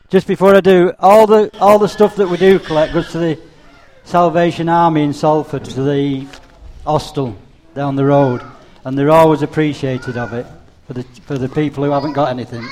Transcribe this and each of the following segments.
just before I do, all the stuff that we do collect goes to the Salvation Army in Salford, to the hostel down the road, and they're always appreciated of it for the people who haven't got anything.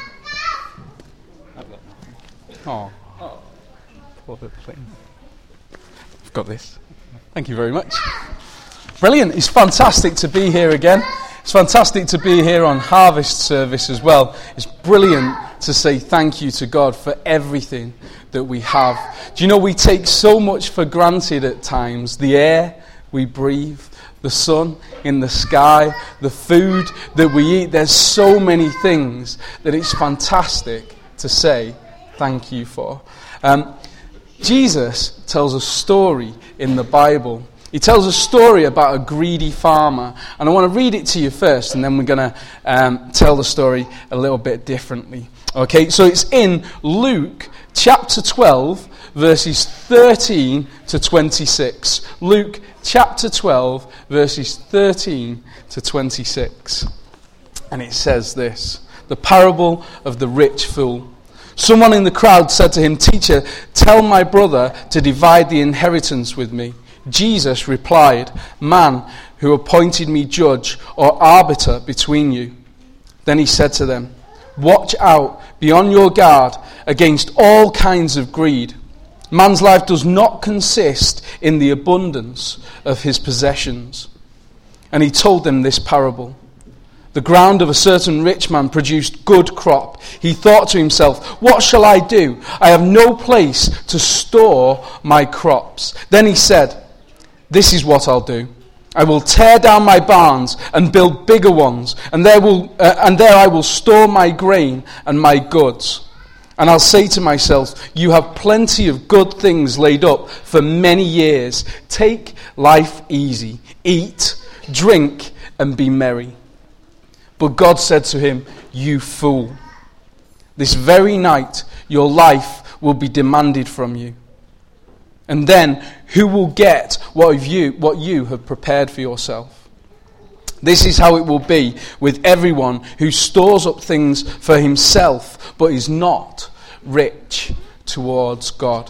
Oh, poor little thing. I've got this. Thank you very much. Brilliant. It's fantastic to be here again. It's fantastic to be here on Harvest Service as well. It's brilliant to say thank you to God for everything that we have. Do you know we take so much for granted at times? The air we breathe, the sun in the sky, the food that we eat. There's so many things that it's fantastic to say thank you for. Jesus tells a story in the Bible. He tells a story about a greedy farmer. And I want to read it to you first, and then we're going to tell the story a little bit differently. Okay, so it's in Luke chapter 12, verses 13 to 26. Luke chapter 12, verses 13 to 26. And it says this: the parable of the rich fool. Someone in the crowd said to him, "Teacher, tell my brother to divide the inheritance with me." Jesus replied, "Man who appointed me judge or arbiter between you." Then he said to them, "Watch out, be on your guard against all kinds of greed. Man's life does not consist in the abundance of his possessions." And he told them this parable. The ground of a certain rich man produced good crop. He thought to himself, "What shall I do? I have no place to store my crops." Then he said, "This is what I'll do. I will tear down my barns and build bigger ones, and there I will store my grain and my goods. And I'll say to myself, you have plenty of good things laid up for many years. Take life easy, eat, drink, and be merry." But God said to him, "You fool, this very night your life will be demanded from you. And then who will get what you have prepared for yourself? This is how it will be with everyone who stores up things for himself, but is not rich towards God."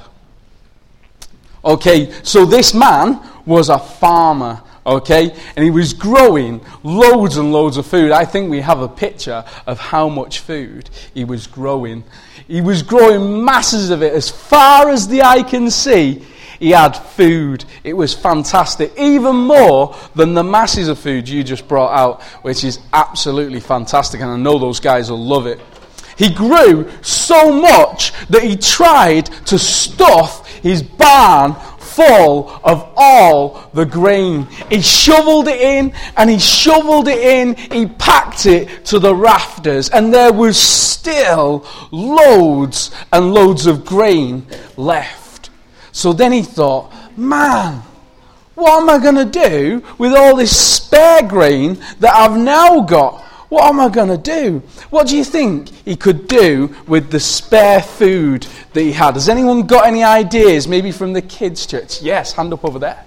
Okay, so this man was a farmer, okay? And he was growing loads and loads of food. I think we have a picture of how much food he was growing. He was growing masses of it. As far as the eye can see, he had food. It was fantastic. Even more than the masses of food you just brought out, which is absolutely fantastic. And I know those guys will love it. He grew so much that he tried to stuff his barn full of all the grain. He shoveled it in, and he shoveled it in. He packed it to the rafters, and there was still loads and loads of grain left. So then he thought, "Man, what am I going to do with all this spare grain that I've now got? What am I going to do?" What do you think he could do with the spare food that he had? Has anyone got any ideas? Maybe from the kids' church? Yes, hand up over there.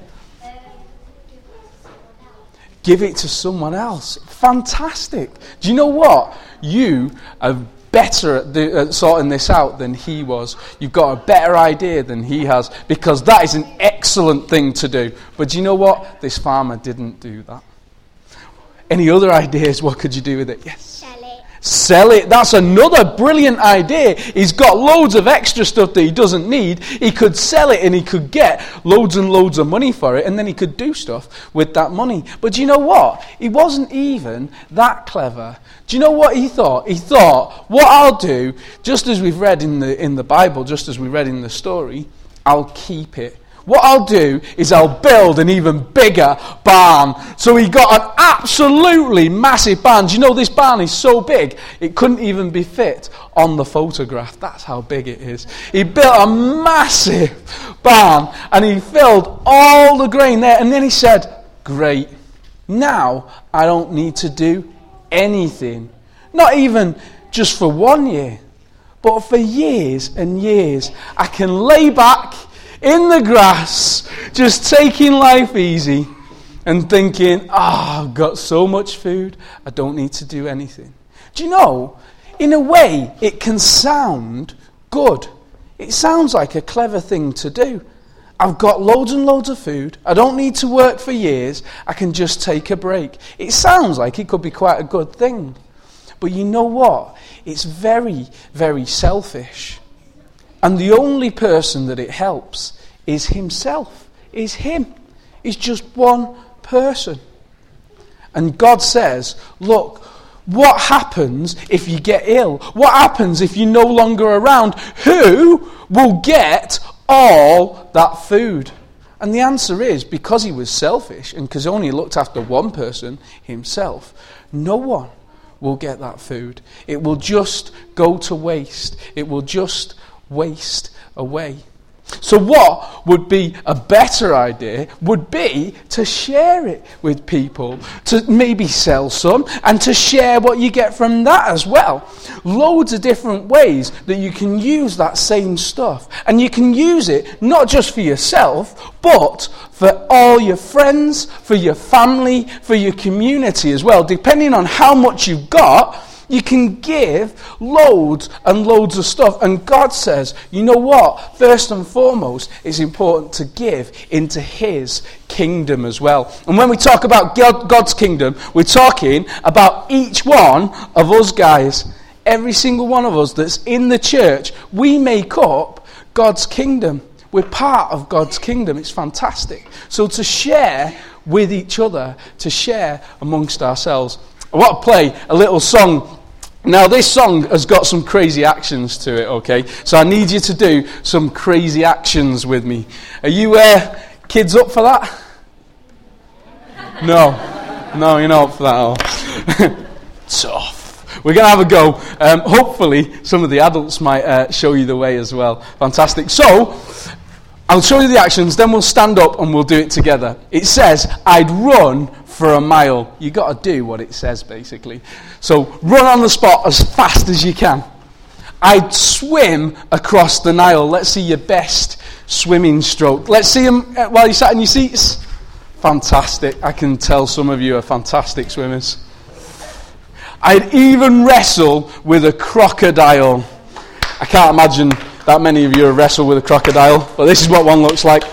Give it to someone else. Fantastic. Do you know what? You are better at sorting this out than he was. You've got a better idea than he has, because that is an excellent thing to do. But do you know what? This farmer didn't do that. Any other ideas? What could you do with it? Yes. Sell it. That's another brilliant idea. He's got loads of extra stuff that he doesn't need. He could sell it and he could get loads and loads of money for it, and then he could do stuff with that money. But do you know what? He wasn't even that clever. Do you know what he thought? He thought, what I'll do, just as we've read in the Bible, just as we read in the story, I'll keep it. What I'll do is I'll build an even bigger barn. So he got an absolutely massive barn. Do you know this barn is so big, it couldn't even be fit on the photograph. That's how big it is. He built a massive barn, and he filled all the grain there. And then he said, "Great, now I don't need to do anything. Not even just for 1 year, but for years and years. I can lay back in the grass, just taking life easy and thinking, I've got so much food, I don't need to do anything." Do you know, in a way, it can sound good. It sounds like a clever thing to do. I've got loads and loads of food. I don't need to work for years. I can just take a break. It sounds like it could be quite a good thing. But you know what? It's very, very selfish. And the only person that it helps is himself. Is him. He's just one person. And God says, look, what happens if you get ill? What happens if you're no longer around? Who will get all that food? And the answer is, because he was selfish and because he only looked after one person, himself, no one will get that food. It will just go to waste. It will just waste away. So what would be a better idea would be to share it with people, to maybe sell some and to share what you get from that as well. Loads of different ways that you can use that same stuff. And you can use it not just for yourself, but for all your friends, for your family, for your community as well. Depending on how much you've got, you can give loads and loads of stuff. And God says, you know what? First and foremost, it's important to give into his kingdom as well. And when we talk about God's kingdom, we're talking about each one of us guys. Every single one of us that's in the church, we make up God's kingdom. We're part of God's kingdom. It's fantastic. So to share with each other, to share amongst ourselves. I want to play a little song. Now, this song has got some crazy actions to it, okay? So I need you to do some crazy actions with me. Are you kids up for that? No, you're not up for that at all. Tough. We're going to have a go. Hopefully, some of the adults might show you the way as well. Fantastic. So, I'll show you the actions, then we'll stand up and we'll do it together. It says, I'd run for a mile. You got to do what it says, basically. So run on the spot as fast as you can. I'd swim across the Nile. Let's see your best swimming stroke. Let's see them while you sat in your seats. Fantastic. I can tell some of you are fantastic swimmers. I'd even wrestle with a crocodile. I can't imagine that many of you have wrestled with a crocodile, but this is what one looks like.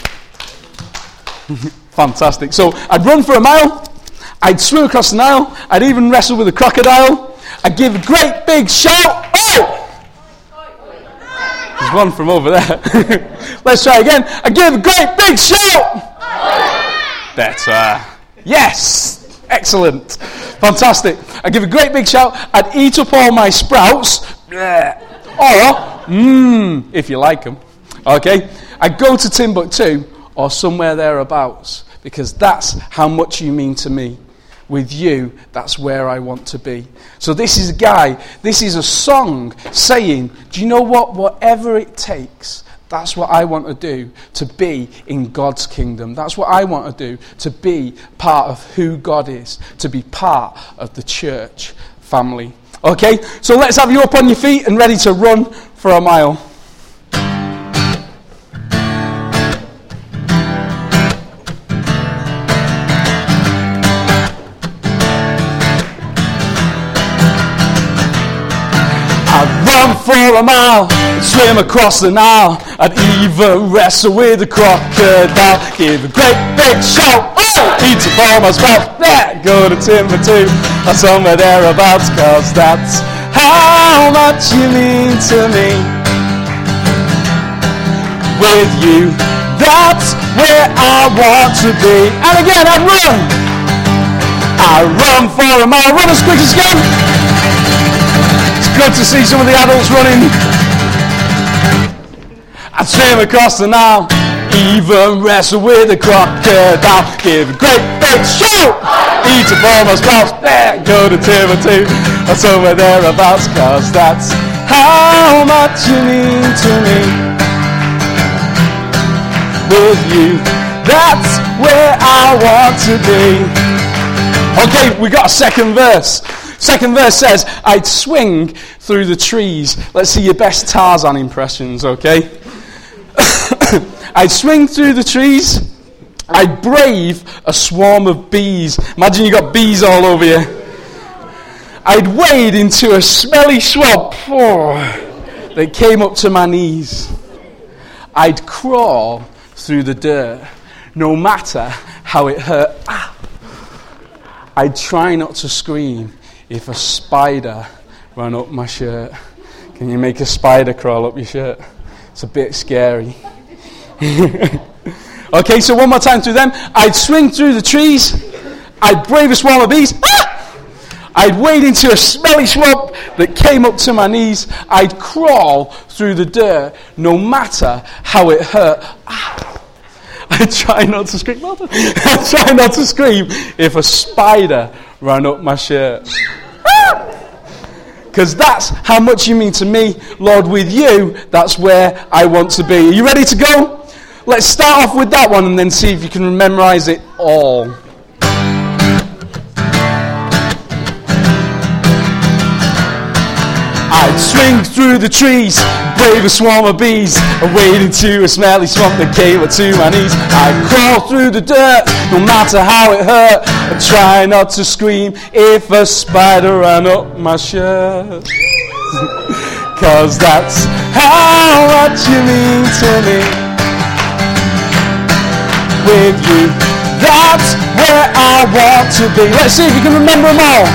Fantastic. So I'd run for a mile, I'd swim across the Nile, I'd even wrestle with a crocodile, I'd give a great big shout. Oh! There's one from over there. Let's try again. I'd give a great big shout. Better. Yes! Excellent. Fantastic. I'd give a great big shout, I'd eat up all my sprouts. Or, if you like them. Okay? I'd go to Timbuktu or somewhere thereabouts, because that's how much you mean to me. With you, that's where I want to be. So this is a song saying, do you know what? Whatever it takes, that's what I want to do to be in God's kingdom. That's what I want to do to be part of who God is, to be part of the church family. Okay, so let's have you up on your feet and ready to run for a mile. I'd run for a mile, swim across the Nile. I'd even wrestle with a crocodile. Give a great big shout. Eat a for my spout. Go to Timbuktu or somewhere thereabouts, cause that's how much you mean to me. With you, that's where I want to be. And again, I run for a mile. Run as quick as you can. It's good to see some of the adults running. I'd swim across the Nile, even wrestle with a crocodile. Give a great big shout. Eat a for my sprouts. Go to Timbuktu or somewhere thereabouts, cause that's how much you mean to me. With you, that's where I want to be. Okay, we got a second verse. Second verse says, I'd swing through the trees. Let's see your best Tarzan impressions, okay? I'd swing through the trees. I'd brave a swarm of bees. Imagine you got bees all over you. I'd wade into a smelly swamp. that came up to my knees, I'd crawl through the dirt, no matter how it hurt. I'd try not to scream if a spider ran up my shirt. Can you make a spider crawl up your shirt? It's a bit scary. Okay, so one more time through them. I'd swing through the trees. I'd brave a swarm of bees. I'd wade into a smelly swamp that came up to my knees. I'd crawl through the dirt, no matter how it hurt. I'd try not to scream. I'd try not to scream if a spider ran up my shirt. Because that's how much you mean to me, Lord. With you, that's where I want to be. Are you ready to go? Let's start off with that one and then see if you can memorize it all. I'd swing through the trees, brave a swarm of bees, and wade into a smelly swamp that came up to my knees. I'd crawl through the dirt, no matter how it hurt, and try not to scream if a spider ran up my shirt. 'Cause that's how much you mean to me. With you, that's where I want to be. Let's see if you can remember them all.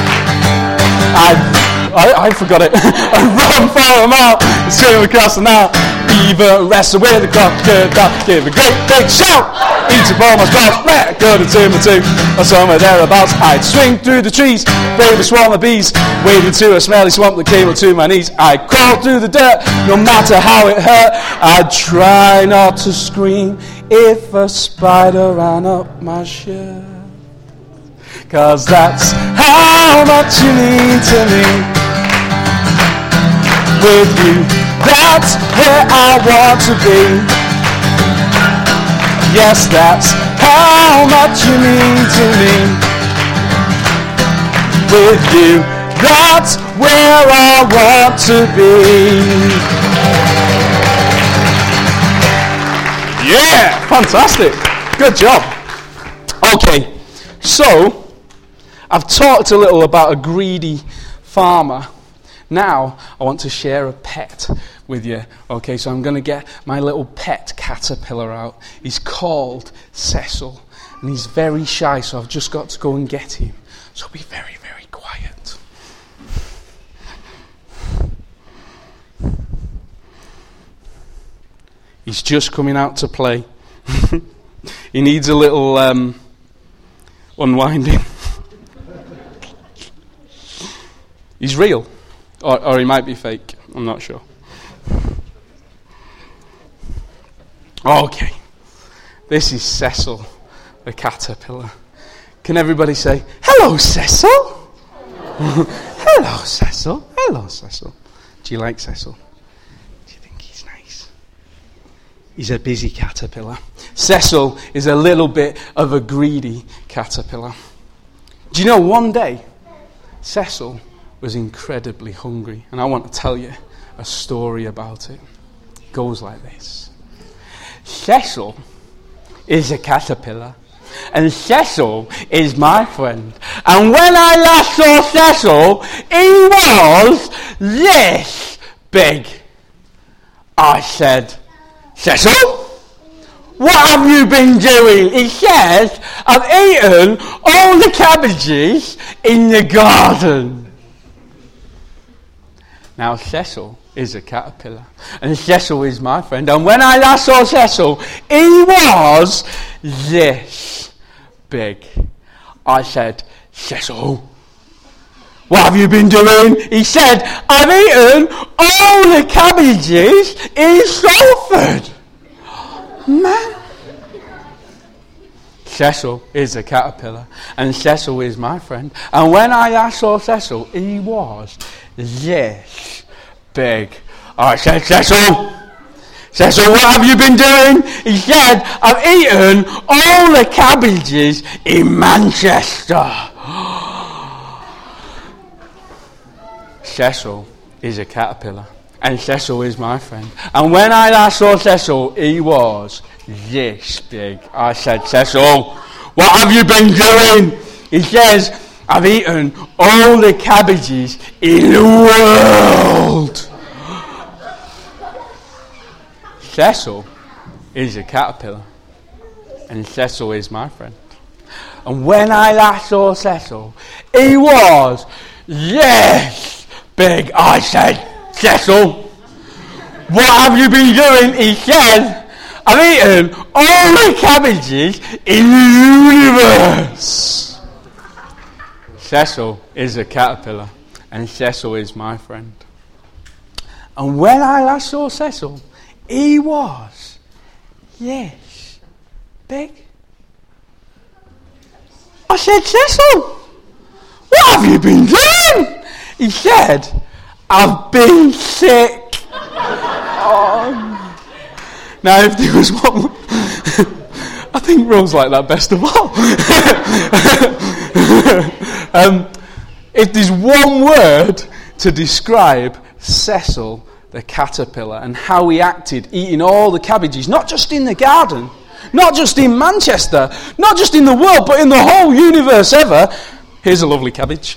I forgot it. I run for them all, swim across the Nile, even wrestle with the crocodile, give a great big shout, eat up all my sprouts, go to Timbuktu, or somewhere thereabouts. I'd swing through the trees, brave a swarm of bees, wade into a smelly swamp that came up to my knees. I'd crawl through the dirt, no matter how it hurt. I'd try not to scream if a spider ran up my shirt. 'Cause that's how much you mean to me. With you, that's where I want to be. Yes, that's how much you mean to me. With you, that's where I want to be. Yeah, fantastic. Good job. Okay, so I've talked a little about a greedy farmer. Now, I want to share a pet with you. Okay, so I'm going to get my little pet caterpillar out. He's called Cecil, and he's very shy, so I've just got to go and get him. So be very, very quiet. He's just coming out to play. He needs a little unwinding. He's real. Or he might be fake. I'm not sure. Okay. This is Cecil, the caterpillar. Can everybody say, "Hello, Cecil"? Hello, Cecil. Hello, Cecil. Do you like Cecil? Do you think he's nice? He's a busy caterpillar. Cecil is a little bit of a greedy caterpillar. Do you know, one day, Cecil was incredibly hungry, and I want to tell you a story about it. It goes like this. Cecil is a caterpillar, and Cecil is my friend. And when I last saw Cecil, he was this big. I said, "Cecil, what have you been doing?" He says, "I've eaten all the cabbages in the garden." Now, Cecil is a caterpillar, and Cecil is my friend. And when I last saw Cecil, he was this big. I said, "Cecil, what have you been doing?" He said, "I've eaten all the cabbages in Salford." Man. Cecil is a caterpillar, and Cecil is my friend. And when I last saw Cecil, he was this big. I said, "Cecil, Cecil, what have you been doing?" He said, "I've eaten all the cabbages in Manchester." Cecil is a caterpillar, and Cecil is my friend. And when I last saw Cecil, he was this big. I said, "Cecil, what have you been doing?" He says, "I've eaten all the cabbages in the world." Cecil is a caterpillar, and Cecil is my friend. And when I last saw Cecil, he was, yes, big. I said, Cecil, what have you been doing? He said, I've eaten all the cabbages in the universe. Cecil is a caterpillar, and Cecil is my friend. And when I last saw Cecil, he was, yes, big. I said, Cecil, what have you been doing? He said, I've been sick. Now, if there was one, I think Rose liked that best of all. If there's one word to describe Cecil the caterpillar and how he acted eating all the cabbages, not just in the garden, not just in Manchester, not just in the world, but in the whole universe ever, here's a lovely cabbage.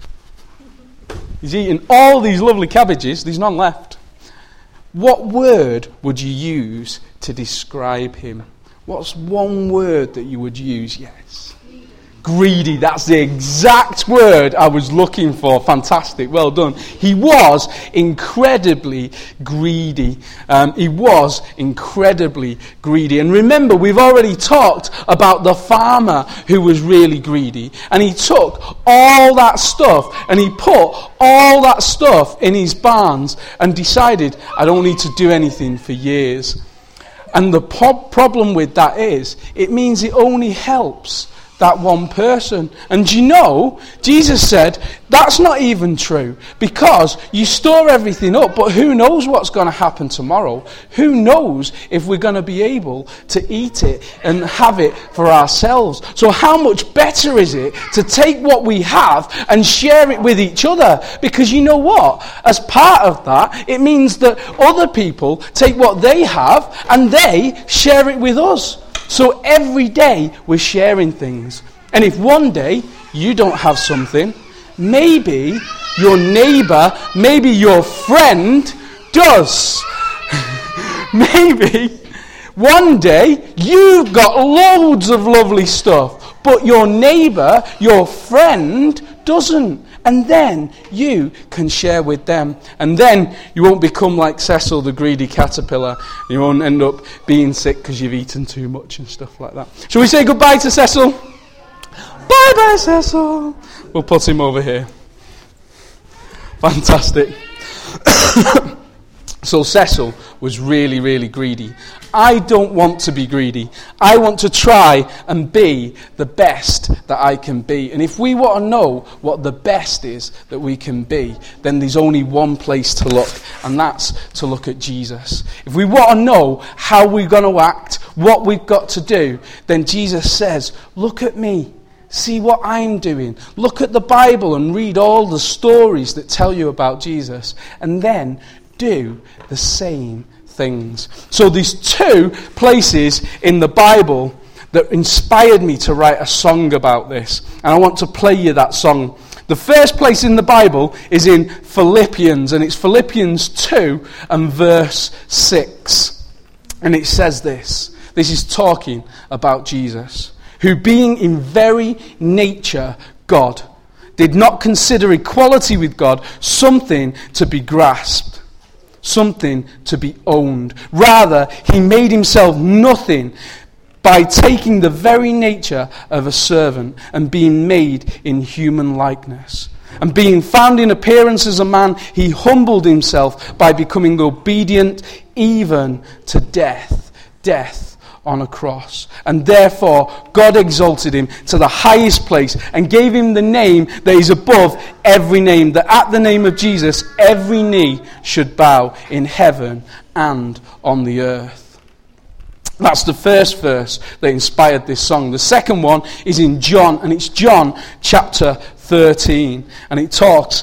He's eating all these lovely cabbages, there's none left. What word would you use to describe him? What's one word that you would use? Yes. Greedy, that's the exact word I was looking for. Fantastic, well done. He was incredibly greedy. He was incredibly greedy. And remember, we've already talked about the farmer who was really greedy. And he took all that stuff and he put all that stuff in his barns and decided, I don't need to do anything for years. And the problem with that is, it means it only helps that one person. And you know, Jesus said, that's not even true, because you store everything up, but who knows what's going to happen tomorrow? Who knows if we're going to be able to eat it and have it for ourselves? So how much better is it to take what we have and share it with each other? Because you know what? As part of that, it means that other people take what they have and they share it with us. So every day we're sharing things. And if one day you don't have something, maybe your neighbour, maybe your friend does. Maybe one day you've got loads of lovely stuff, but your neighbour, your friend doesn't. And then you can share with them. And then you won't become like Cecil, the greedy caterpillar. You won't end up being sick because you've eaten too much and stuff like that. Shall we say goodbye to Cecil? Bye-bye, Cecil. We'll put him over here. Fantastic. So Cecil was really, really greedy. I don't want to be greedy. I want to try and be the best that I can be. And if we want to know what the best is that we can be, then there's only one place to look, and that's to look at Jesus. If we want to know how we're going to act, what we've got to do, then Jesus says, look at me. See what I'm doing. Look at the Bible and read all the stories that tell you about Jesus. And then do the same things. So there's two places in the Bible that inspired me to write a song about this. And I want to play you that song. The first place in the Bible is in Philippians, and it's Philippians 2 and verse 6. And it says this. This is talking about Jesus, who being in very nature God, did not consider equality with God something to be grasped, something to be owned. Rather, he made himself nothing by taking the very nature of a servant and being made in human likeness. And being found in appearance as a man, he humbled himself by becoming obedient even to death on a cross. And therefore, God exalted him to the highest place and gave him the name that is above every name, that at the name of Jesus, every knee should bow in heaven and on the earth. That's the first verse that inspired this song. The second one is in John, and it's John chapter 13. And it talks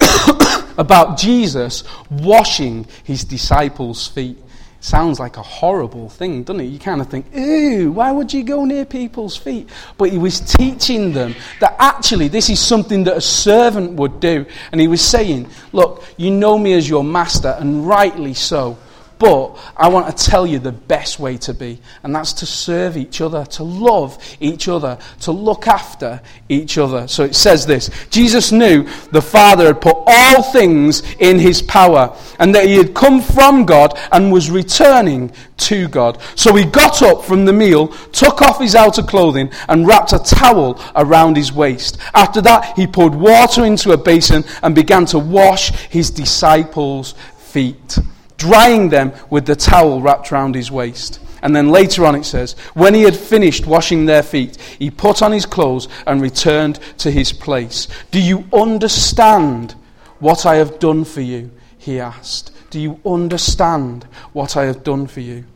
about Jesus washing his disciples' feet. Sounds like a horrible thing, doesn't it? You kind of think, ooh, why would you go near people's feet? But he was teaching them that actually this is something that a servant would do. And he was saying, look, you know me as your master, and rightly so. But I want to tell you the best way to be, and that's to serve each other, to love each other, to look after each other. So it says this: Jesus knew the Father had put all things in his power, and that he had come from God and was returning to God. So he got up from the meal, took off his outer clothing, and wrapped a towel around his waist. After that, he poured water into a basin and began to wash his disciples' feet, drying them with the towel wrapped around his waist. And then later on it says, when he had finished washing their feet, he put on his clothes and returned to his place. Do you understand what I have done for you? He asked. Do you understand what I have done for you?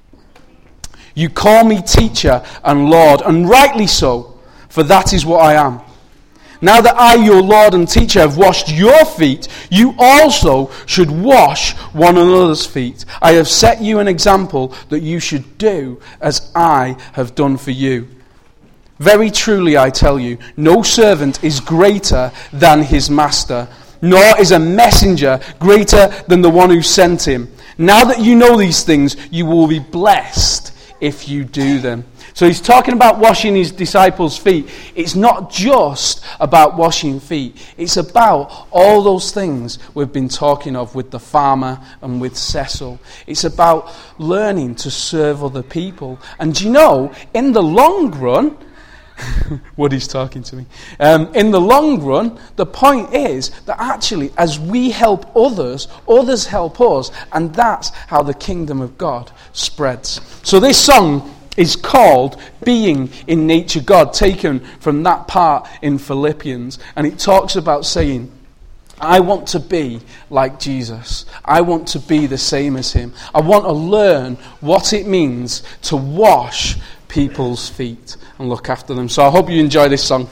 You call me teacher and Lord, and rightly so, for that is what I am. Now that I, your Lord and teacher, have washed your feet, you also should wash one another's feet. I have set you an example that you should do as I have done for you. Very truly I tell you, no servant is greater than his master, nor is a messenger greater than the one who sent him. Now that you know these things, you will be blessed if you do them. So he's talking about washing his disciples' feet. It's not just about washing feet. It's about all those things we've been talking of with the farmer and with Cecil. It's about learning to serve other people. And you know, in the long run, Woody's talking to me. In the long run, the point is that actually as we help others, others help us. And that's how the kingdom of God spreads. So this song is called Being in Nature God, taken from that part in Philippians. And it talks about saying, I want to be like Jesus. I want to be the same as him. I want to learn what it means to wash people's feet and look after them. So I hope you enjoy this song.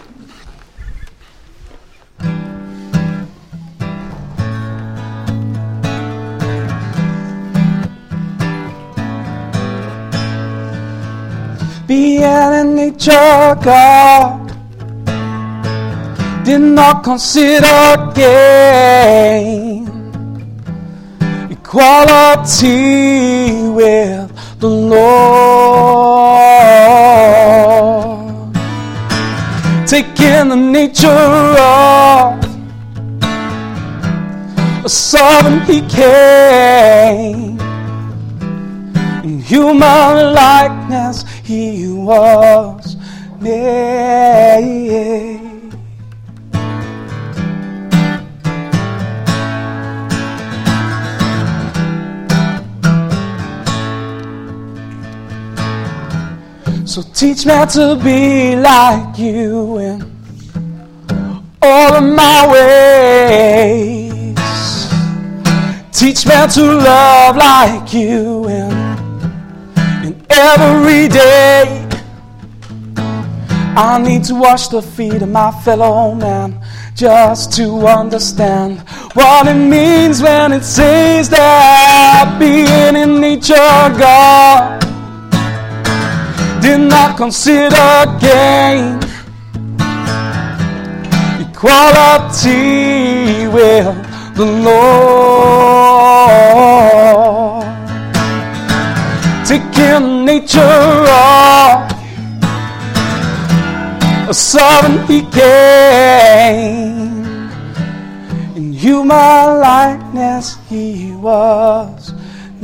Being in nature God, did not consider gain equality with the Lord, taking the nature of a servant he came. In human likeness he was made. So teach me to be like you in all of my ways. Teach me to love like you in every day. I need to wash the feet of my fellow man just to understand what it means when it says that being in nature God did not consider gain equality with the Lord, taking nature of a servant he came. In human likeness he was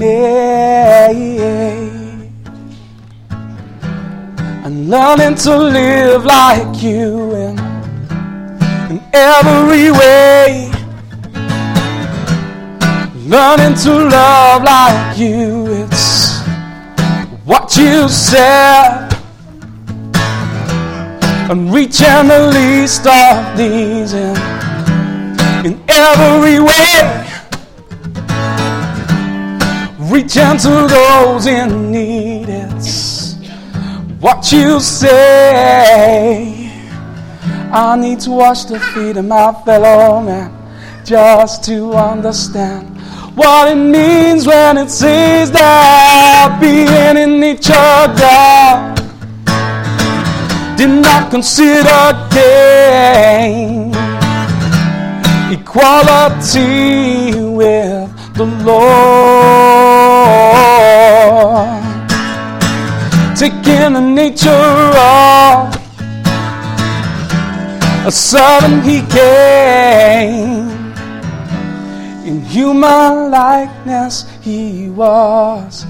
made. And learning to live like you in every way. Learning to love like you, it's what you said. And reaching the least of these in every way. Reaching to those in need, it's what you say. I need to wash the feet of my fellow man just to understand what it means when it says that being in nature God did not consider gain equality with the Lord, taking the nature of a servant he came. In human likeness he was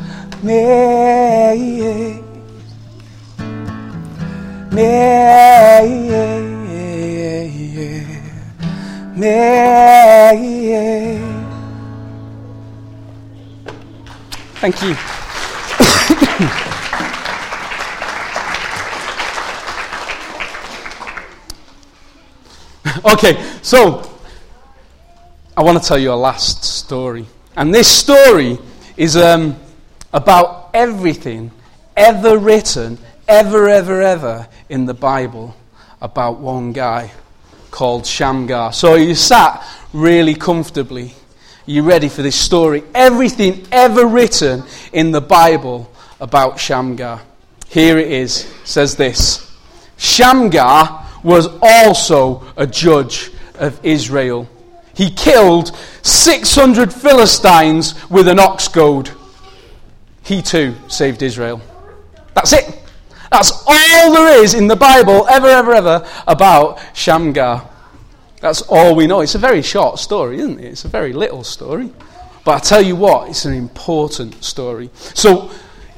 made. Thank you. Okay, so I want to tell you a last story. And this story is about everything ever written, ever in the Bible about one guy called Shamgar. So you sat really comfortably. You ready for this story? Everything ever written in the Bible about Shamgar. Here it is. It says this. Shamgar was also a judge of Israel. He killed 600 Philistines with an ox goad. He too saved Israel. That's it. That's all there is in the Bible ever about Shamgar. That's all we know. It's a very short story, isn't it? It's a very little story. But I tell you what, it's an important story. So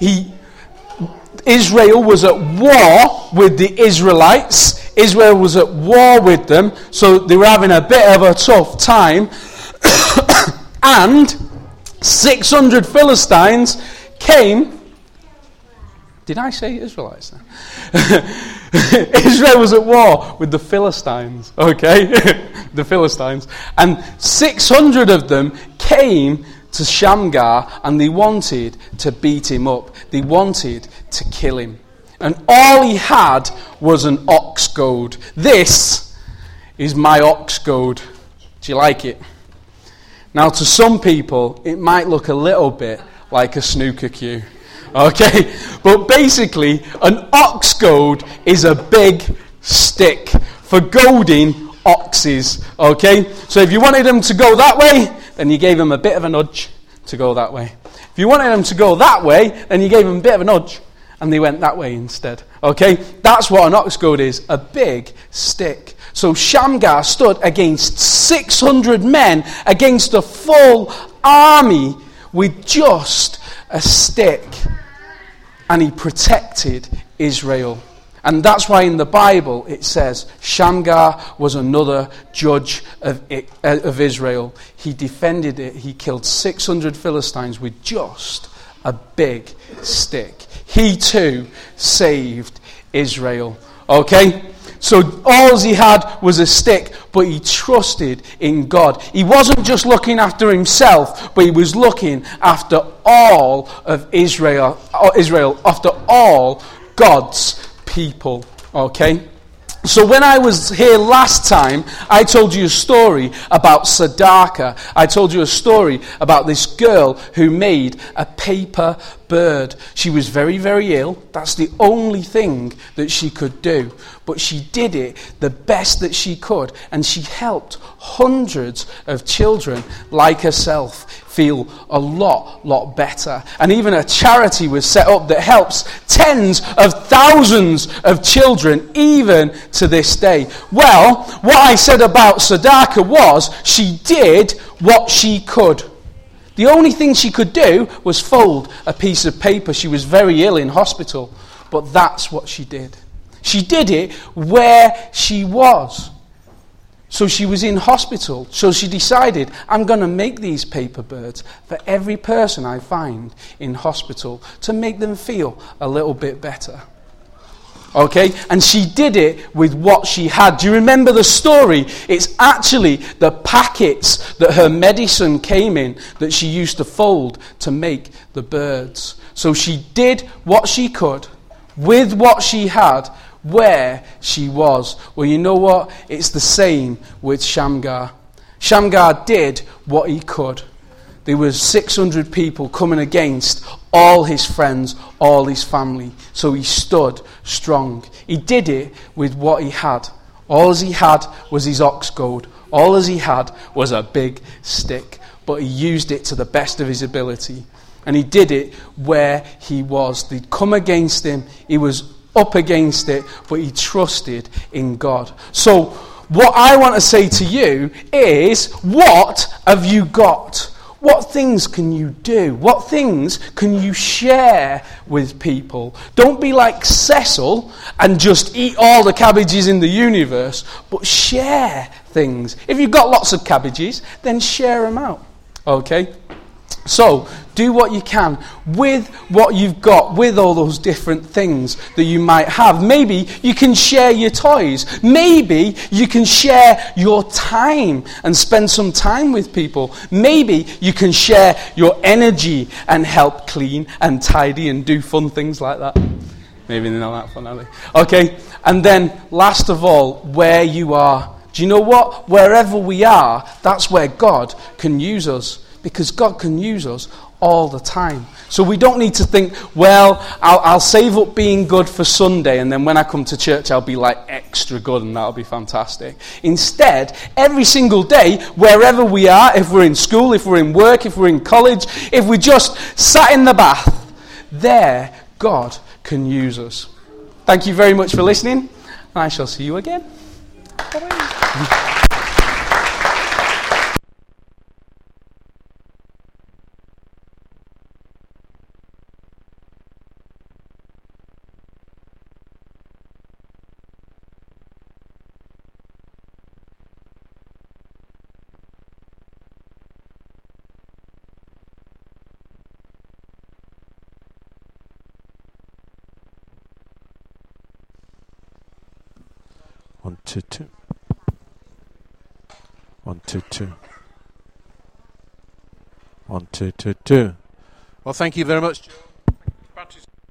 Israel was at war with the Israelites. Israel was at war with them, so they were having a bit of a tough time. And 600 Philistines came. Did I say Israelites then? Israel was at war with the Philistines, okay? The Philistines. And 600 of them came to Shamgar and they wanted to beat him up. They wanted to kill him. And all he had was an ox goad. This is my ox goad. Do you like it? Now, to some people, it might look a little bit like a snooker cue. Okay? But basically, an ox goad is a big stick for goading oxes. Okay? So if you wanted them to go that way, then you gave them a bit of a nudge to go that way. If you wanted them to go that way, then you gave them a bit of a nudge, and they went that way instead. Okay? That's what an ox goad is, a big stick. So Shamgar stood against 600 men, against a full army, with just a stick. And he protected Israel. And that's why in the Bible it says Shamgar was another judge of Israel. He defended it. He killed 600 Philistines with just a big stick. He too saved Israel. Okay? So all he had was a stick, but he trusted in God. He wasn't just looking after himself, but he was looking after all of Israel, after all God's people. Okay? So when I was here last time, I told you a story about Sadaka. I told you a story about this girl who made a paper bird. She was very, very ill. That's the only thing that she could do. But she did it the best that she could. And she helped hundreds of children like herself feel a lot better. And even a charity was set up that helps tens of thousands of children even to this day. Well, what I said about Sadaka was she did what she could. The only thing she could do was fold a piece of paper. She was very ill in hospital, but that's what she did. She did it where she was. So she was in hospital. So she decided, I'm going to make these paper birds for every person I find in hospital to make them feel a little bit better. Okay? And she did it with what she had. Do you remember the story? It's actually the packets that her medicine came in that she used to fold to make the birds. So she did what she could with what she had where she was. Well, you know what? It's the same with Shamgar. Shamgar did what he could. There was 600 people coming against all his friends, all his family. So he stood strong. He did it with what he had. All he had was his ox goad. All he had was a big stick. but he used it to the best of his ability. And he did it where he was. They'd come against him. He was up against it, but he trusted in God. So what I want to say to you is, what have you got? What things can you do? What things can you share with people? Don't be like Cecil and just eat all the cabbages in the universe, but share things. If you've got lots of cabbages, then share them out. Okay? So, do what you can with what you've got, with all those different things that you might have. Maybe you can share your toys. Maybe you can share your time and spend some time with people. Maybe you can share your energy and help clean and tidy and do fun things like that. Maybe they're not that fun, are they? Okay, and then last of all, where you are. Do you know what? Wherever we are, that's where God can use us. Because God can use us all the time. So we don't need to think, well, I'll save up being good for Sunday, and then when I come to church I'll be like extra good, and that'll be fantastic. Instead, every single day, wherever we are, if we're in school, if we're in work, if we're in college, if we just sat in the bath, there God can use us. Thank you very much for listening, and I shall see you again. Bye-bye. One, two, two. 1, 2, 2. 1, 2, 2, 2. Well, thank you very much.